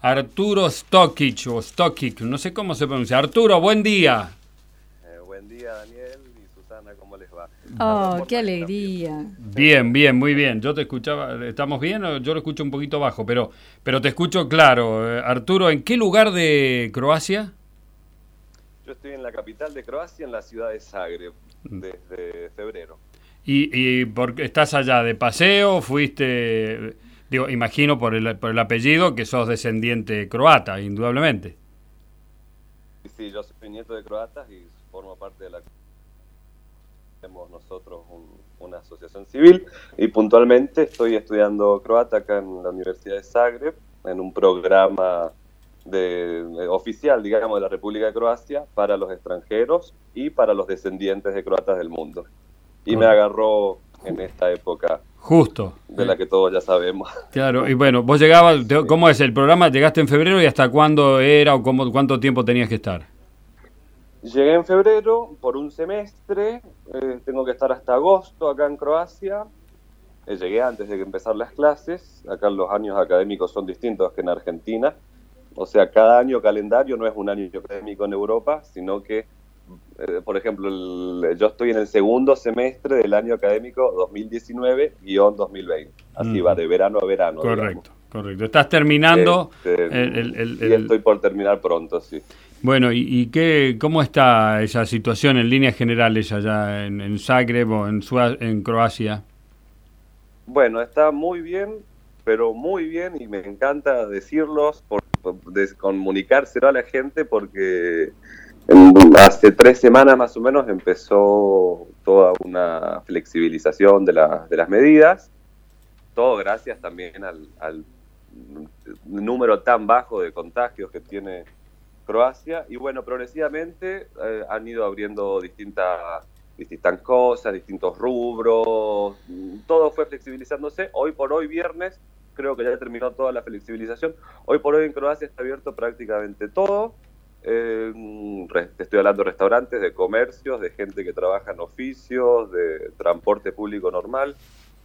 Arturo Stokic o Stokic, no sé cómo se pronuncia. Arturo, buen día. Buen día, Daniel y Susana, ¿cómo les va? Oh, qué alegría. Bien, muy bien. Yo te escuchaba, ¿estamos bien? Yo lo escucho un poquito bajo, pero te escucho claro. Arturo, ¿en qué lugar de Croacia? Yo estoy en la capital de Croacia, en la ciudad de Zagreb, desde febrero. ¿Y por qué estás allá de paseo? ¿Fuiste...? Digo, imagino por el apellido que sos descendiente croata, indudablemente. Sí, yo soy nieto de croatas y formo parte de la... Tenemos nosotros una asociación civil y puntualmente estoy estudiando croata acá en la Universidad de Zagreb, en un programa oficial, digamos, de la República de Croacia para los extranjeros y para los descendientes de croatas del mundo. Y me agarró en esta época... Justo. De la que todos ya sabemos. Claro, y bueno, vos llegabas, ¿cómo es el programa? ¿Llegaste en febrero y hasta cuándo era o cuánto tiempo tenías que estar? Llegué en febrero por un semestre, tengo que estar hasta agosto acá en Croacia. Llegué antes de que empezar las clases, acá los años académicos son distintos que en Argentina. O sea, cada año calendario no es un año académico en Europa, sino que por ejemplo, yo estoy en el segundo semestre del año académico 2019-2020. Así va, de verano a verano. Correcto, digamos. Estás terminando. Y estoy por terminar pronto, sí. Bueno, ¿y cómo está esa situación en líneas generales allá en Zagreb o en Croacia? Bueno, está muy bien, pero muy bien, y me encanta decirlos, comunicárselo a la gente porque... Hace 3 semanas más o menos empezó toda una flexibilización de las medidas, todo gracias también al número tan bajo de contagios que tiene Croacia, y bueno, progresivamente han ido abriendo distintas cosas, distintos rubros, todo fue flexibilizándose. Hoy por hoy, viernes, creo que ya terminó toda la flexibilización. Hoy por hoy en Croacia está abierto prácticamente todo. Te estoy hablando de restaurantes, de comercios, de gente que trabaja en oficios, de transporte público normal.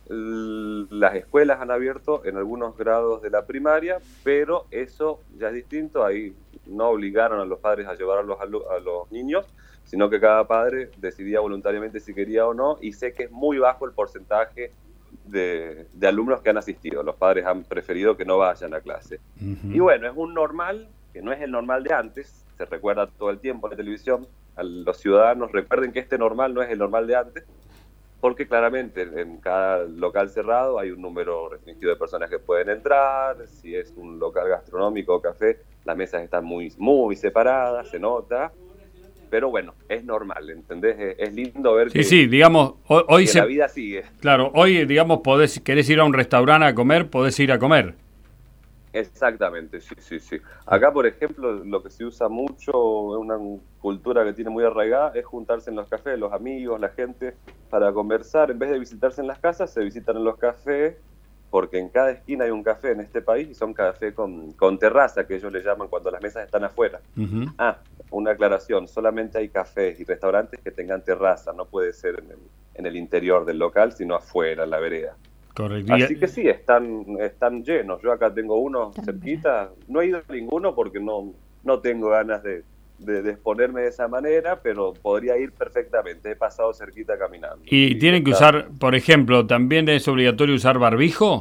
Las escuelas han abierto en algunos grados de la primaria, pero eso ya es distinto. Ahí no obligaron a los padres a llevar a los niños, sino que cada padre decidía voluntariamente si quería o no, y sé que es muy bajo el porcentaje de alumnos que han asistido. Los padres han preferido que no vayan a clase. Uh-huh. Y bueno, es un normal que no es el normal de antes. Se recuerda todo el tiempo en la televisión, a los ciudadanos recuerden que este normal no es el normal de antes, porque claramente en cada local cerrado hay un número restringido de personas que pueden entrar. Si es un local gastronómico o café, las mesas están muy, muy separadas, se nota, pero bueno, es normal, ¿entendés? Es lindo ver que digamos, hoy que la vida sigue. Claro, hoy, digamos, querés ir a un restaurante a comer, podés ir a comer. Exactamente, sí. Acá, por ejemplo, lo que se usa mucho, una cultura que tiene muy arraigada, es juntarse en los cafés, los amigos, la gente, para conversar. En vez de visitarse en las casas, se visitan en los cafés, porque en cada esquina hay un café en este país, y son cafés con terraza, que ellos le llaman cuando las mesas están afuera. Uh-huh. Una aclaración, solamente hay cafés y restaurantes que tengan terraza, no puede ser en el interior del local, sino afuera, en la vereda. Correcto. Así que sí, están llenos. Yo acá tengo uno cerquita. No he ido a ninguno porque no tengo ganas de exponerme de esa manera, pero podría ir perfectamente. He pasado cerquita caminando. ¿Y tienen que usar, por ejemplo, también es obligatorio usar barbijo?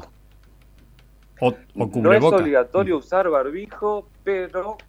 ¿O cubreboca? No es obligatorio usar barbijo, pero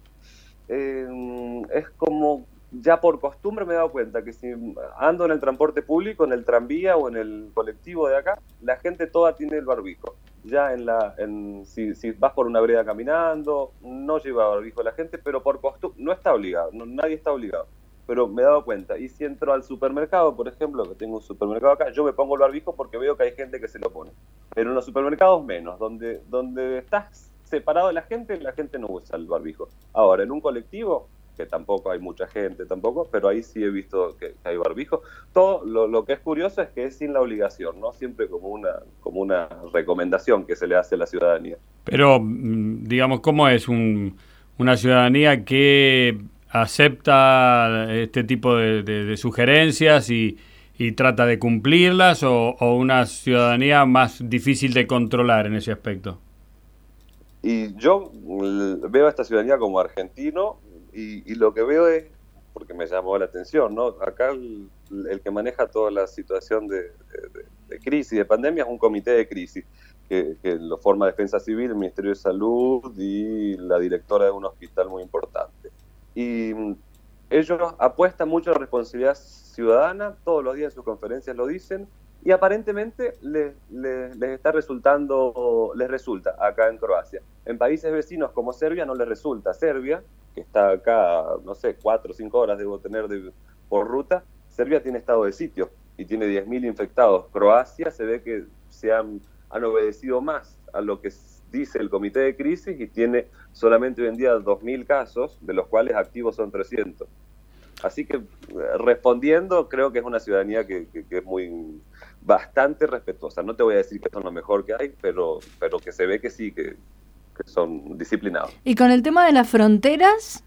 es como... Ya por costumbre me he dado cuenta que si ando en el transporte público, en el tranvía o en el colectivo de acá, la gente toda tiene el barbijo. Ya si vas por una vereda caminando, no lleva barbijo la gente, pero por costumbre, no está obligado, nadie está obligado. Pero me he dado cuenta, y si entro al supermercado, por ejemplo, que tengo un supermercado acá, yo me pongo el barbijo porque veo que hay gente que se lo pone. Pero en los supermercados menos, donde estás separado de la gente no usa el barbijo. Ahora, en un colectivo, que tampoco hay mucha gente tampoco, pero ahí sí he visto que hay barbijo. Todo lo que es curioso es que es sin la obligación, ¿no? Siempre como una recomendación que se le hace a la ciudadanía. Pero, digamos, ¿cómo es una ciudadanía que acepta este tipo de sugerencias y trata de cumplirlas, o una ciudadanía más difícil de controlar en ese aspecto? Y yo veo esta ciudadanía como argentino y lo que veo es, porque me llamó la atención, ¿no? Acá el que maneja toda la situación de crisis, de pandemia, es un comité de crisis que lo forma Defensa Civil, el Ministerio de Salud y la directora de un hospital muy importante. Y ellos apuestan mucho a la responsabilidad ciudadana, todos los días en sus conferencias lo dicen, y aparentemente les está resultando, les resulta acá en Croacia. En países vecinos como Serbia no les resulta. Serbia, que está acá, no sé, 4 o 5 horas debo tener por ruta, Serbia tiene estado de sitio y tiene 10.000 infectados. Croacia se ve que se han obedecido más a lo que dice el comité de crisis y tiene solamente hoy en día 2.000 casos, de los cuales activos son 300. Así que respondiendo, creo que es una ciudadanía que es bastante respetuosa. No te voy a decir que son lo mejor que hay, pero que se ve que sí, que son disciplinados. ¿Y con el tema de las fronteras?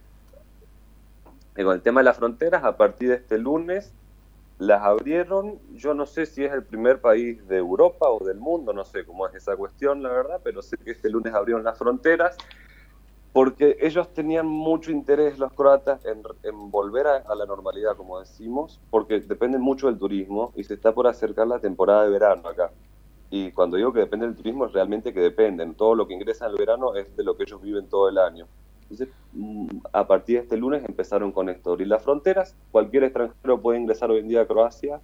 Y con el tema de las fronteras, a partir de este lunes, las abrieron. Yo no sé si es el primer país de Europa o del mundo, no sé cómo es esa cuestión, la verdad, pero sé que este lunes abrieron las fronteras, porque ellos tenían mucho interés, los croatas, en volver a la normalidad, como decimos, porque dependen mucho del turismo y se está por acercar la temporada de verano acá. Y cuando digo que depende del turismo, es realmente que dependen. Todo lo que ingresa en el verano es de lo que ellos viven todo el año. Entonces, a partir de este lunes empezaron con esto, abrir las fronteras. Cualquier extranjero puede ingresar hoy en día a Croacia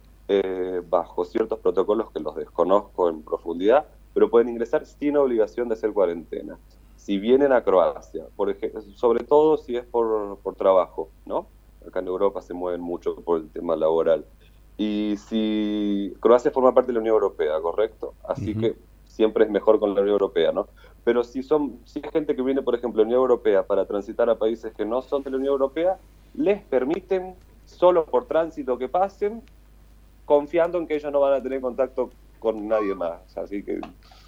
bajo ciertos protocolos que los desconozco en profundidad, pero pueden ingresar sin obligación de hacer cuarentena. Si vienen a Croacia, por ejemplo, sobre todo si es por trabajo, ¿no? Acá en Europa se mueven mucho por el tema laboral. Y si Croacia forma parte de la Unión Europea, ¿correcto? Así que siempre es mejor con la Unión Europea, ¿no? Pero si hay gente que viene, por ejemplo, de la Unión Europea para transitar a países que no son de la Unión Europea, les permiten solo por tránsito que pasen, confiando en que ellos no van a tener contacto con nadie más. Así que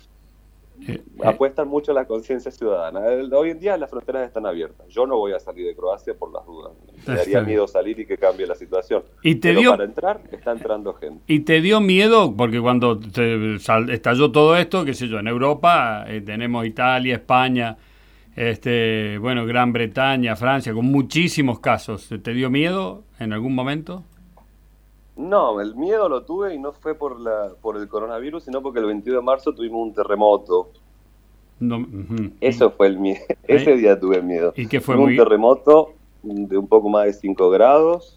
apuestan mucho a la conciencia ciudadana. Hoy en día las fronteras están abiertas. Yo no voy a salir de Croacia por las dudas. Me daría miedo salir y que cambie la situación. Pero para entrar, está entrando gente. ¿Y te dio miedo? Porque cuando estalló todo esto, qué sé yo, en Europa tenemos Italia, España, bueno, Gran Bretaña, Francia, con muchísimos casos. ¿Te dio miedo en algún momento? No, el miedo lo tuve y no fue por el coronavirus, sino porque el 22 de marzo tuvimos un terremoto. No, Eso fue el miedo. Ese día tuve miedo. ¿Y qué fue? Un terremoto de un poco más de 5 grados,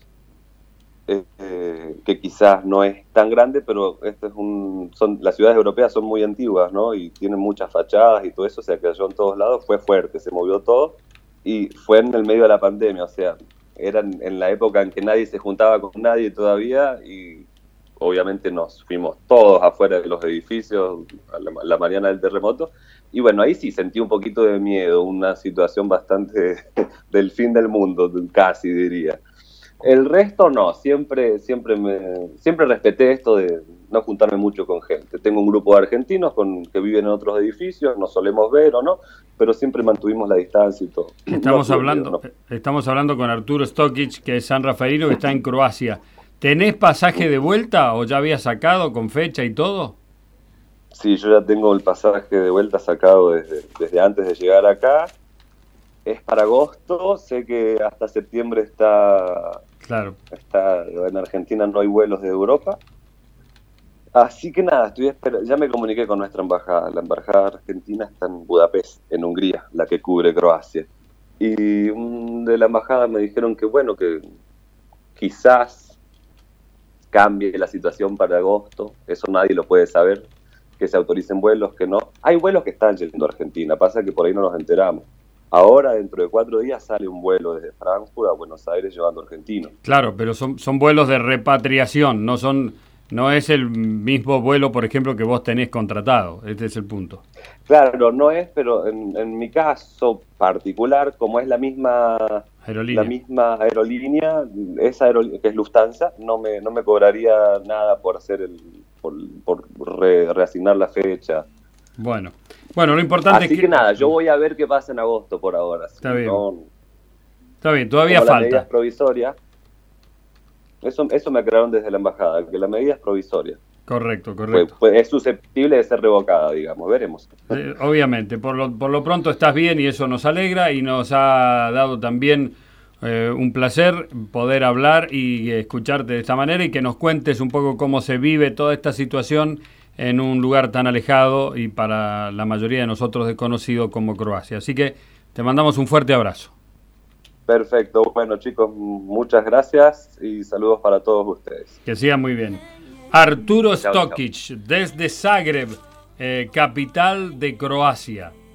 que quizás no es tan grande, pero las ciudades europeas son muy antiguas, ¿no? Y tienen muchas fachadas y todo eso, se cayó en todos lados, fue fuerte, se movió todo y fue en el medio de la pandemia, o sea, era en la época en que nadie se juntaba con nadie todavía y obviamente nos fuimos todos afuera de los edificios a la mañana del terremoto y bueno, ahí sí sentí un poquito de miedo, una situación bastante del fin del mundo, casi diría. El resto no, siempre respeté esto de no juntarme mucho con gente. Tengo un grupo de argentinos que viven en otros edificios, nos solemos ver o no, pero siempre mantuvimos la distancia y todo. Estamos hablando con Arturo Stokic, que es sanrafaelino, que está en Croacia. ¿Tenés pasaje de vuelta o ya habías sacado con fecha y todo? Sí, yo ya tengo el pasaje de vuelta sacado desde antes de llegar acá. Es para agosto, sé que hasta septiembre está en Argentina, no hay vuelos de Europa. Así que nada, ya me comuniqué con nuestra embajada. La embajada argentina está en Budapest, en Hungría, la que cubre Croacia. Y de la embajada me dijeron que bueno, que quizás cambie la situación para agosto. Eso nadie lo puede saber, que se autoricen vuelos, que no. Hay vuelos que están yendo a Argentina, pasa que por ahí no nos enteramos. Ahora, dentro de 4 días, sale un vuelo desde Frankfurt a Buenos Aires llevando argentinos. Claro, pero son vuelos de repatriación, no es el mismo vuelo, por ejemplo, que vos tenés contratado. Este es el punto. Claro, no es, pero en mi caso particular, como es la misma aerolínea, que es Lufthansa, no me cobraría nada por hacer reasignar la fecha. Bueno, lo importante es que... Así que nada, yo voy a ver qué pasa en agosto por ahora. Está bien. Está bien, todavía falta. La medida es provisoria. Eso me aclararon desde la embajada, que la medida es provisoria. Correcto. Es susceptible de ser revocada, digamos, veremos. Obviamente, por lo pronto estás bien y eso nos alegra y nos ha dado también un placer poder hablar y escucharte de esta manera y que nos cuentes un poco cómo se vive toda esta situación en un lugar tan alejado y para la mayoría de nosotros desconocido como Croacia. Así que te mandamos un fuerte abrazo. Perfecto. Bueno, chicos, muchas gracias y saludos para todos ustedes. Que sigan muy bien. Arturo Chao, Stokić, desde Zagreb, capital de Croacia.